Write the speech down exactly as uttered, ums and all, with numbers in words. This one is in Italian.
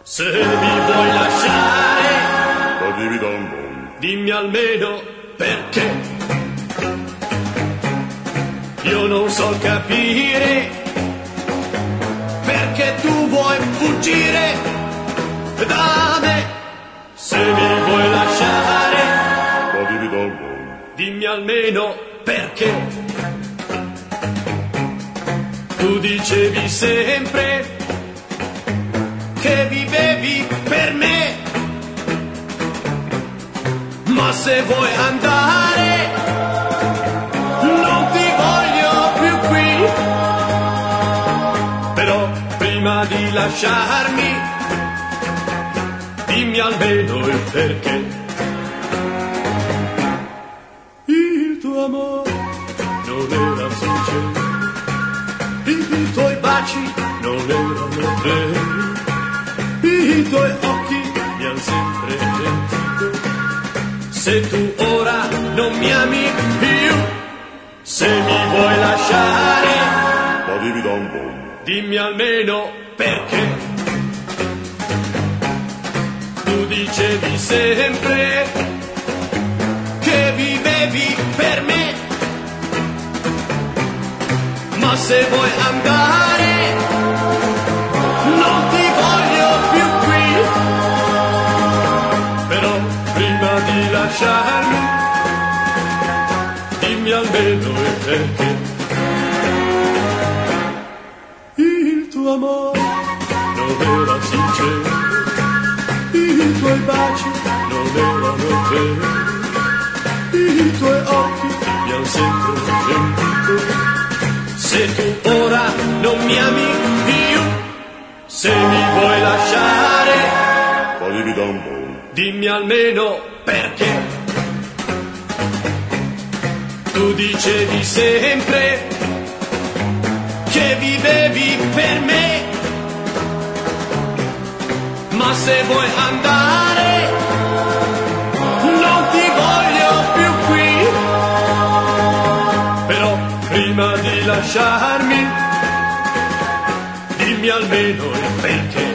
Se mi vuoi lasciare, Ba-di-bi-dum-bum. dimmi almeno perché. Io non so capire perché tu vuoi fuggire da me. Se mi vuoi lasciare, Ba-di-bi-dum-bum. dimmi almeno perché. Tu dicevi sempre che vivevi per me, ma se vuoi andare non ti voglio più qui. Però prima di lasciarmi dimmi almeno il perché. Il tuo amore non era sincero, i tuoi baci non erano veri, i tuoi occhi mi hanno sempre mentito. Se tu ora non mi ami più, se mi vuoi lasciare, Ba-di-bi-dum-bum. dimmi almeno perché. Tu dicevi sempre che vivevi per me, ma se vuoi andare non ti voglio più qui. Però prima di lasciarmi dimmi almeno il perché. Il tuo amore non era sincero, i tuoi baci non erano veri, i tuoi occhi mi hanno sempre mentito. Se tu ora non mi ami più, se mi vuoi lasciare, Ba-di-bi-dum-bum. dimmi almeno perché. Tu dicevi sempre che vivevi per me, ma se vuoi andare non ti voglio più qui. Però prima di lasciarmi dimmi almeno il perché.